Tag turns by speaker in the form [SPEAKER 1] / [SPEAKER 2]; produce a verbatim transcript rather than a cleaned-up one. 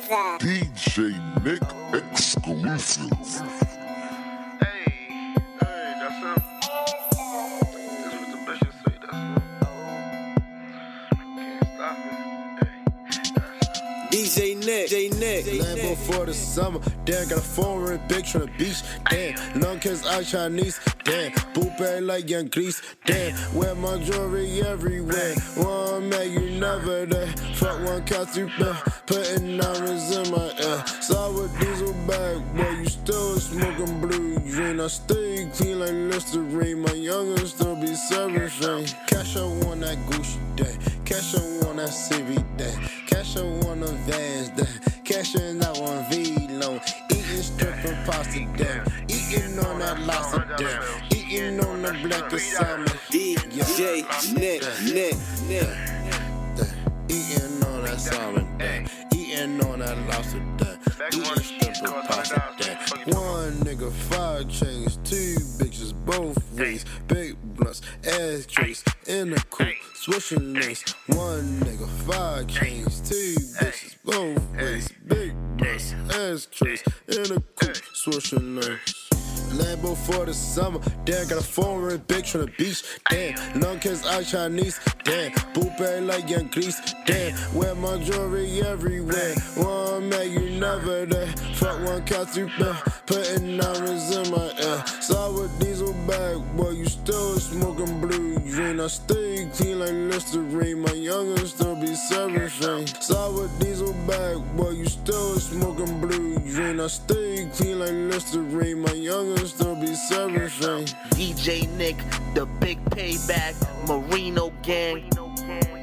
[SPEAKER 1] Producer.
[SPEAKER 2] D J Nick exclusive.
[SPEAKER 3] Hey, hey, that's him. That's what the bitches say, that's him. Can't stop it. Hey, that's him.
[SPEAKER 4] D J Nick, D J Nick,
[SPEAKER 5] Lambo for the summer, damn, got a phone ring big from the beach, damn, long kids out Chinese, damn, boot bag like young Grease, damn, wear my jewelry everywhere, one man you never there, fuck one cat you been, putting diamonds in my ear, sour diesel bag, boy, you still smoking blue green, I stay clean like Listerine, my youngin' still be serving thing, cash out on that Gucci day, cash out on that C V day, cash out on the Vans day, cashing out on V-Loan, eating strip and pasta down, eating on that lobster down, eating on the black and salmon.
[SPEAKER 4] D J Nick, Nick, Nick,
[SPEAKER 5] eating on that salmon down, eating on that lobster down, eating strip and pasta down. One nigga, five chains, two bitches, both ways, big blunts, ashtrays, in the coupe, swishing lace. One nigga, five chains, two bitches, both ways, big blunts, ashtrays, in the coupe, swishing lace. Lambo for the summer, damn, got a phone ring big from the beach, damn, long kids out Chinese, damn, boot bag like young Grease, damn, wear my jewelry everywhere, one man you never there, fuck one cat you been, putting diamonds in my ear, sour diesel bag, boy, you still smoking blue green, I stay clean like Listerine, my youngin' still be serving thing, sour diesel bag, boy, you still smoking blue green, I stay clean like Listerine, my youngin' still be serving thing.
[SPEAKER 6] D J Nick, the big payback, Marino gang.